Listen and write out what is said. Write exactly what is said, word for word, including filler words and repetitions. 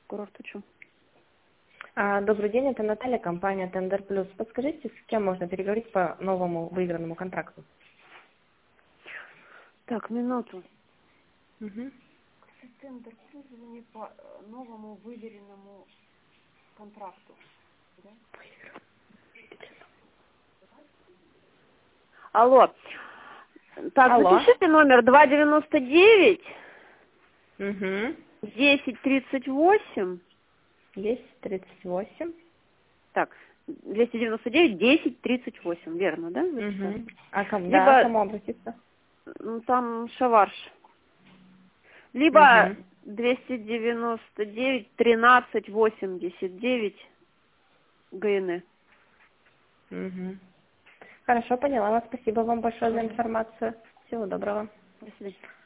Курорт учу. А, добрый день, это Наталья, компания Тендер Плюс. Подскажите, с кем можно переговорить по новому выигранному контракту? Так, минуту. Угу. Тендер Плюс звонит по э, новому выверенному контракту. Да? Алло. Так, Алло. запишите номер два девяносто девять Угу. десять тридцать восемь. Есть тридцать восемь. Так, двести девяносто девять десять тридцать восемь, верно, да? Угу. А кому, да, к Либо, кому обратиться? ну, там шаварш. Либо Угу. двести девяносто девять тринадцать восемьдесят девять ГН. Угу. Хорошо, поняла вас. Спасибо вам большое за информацию. Всего доброго. До свидания.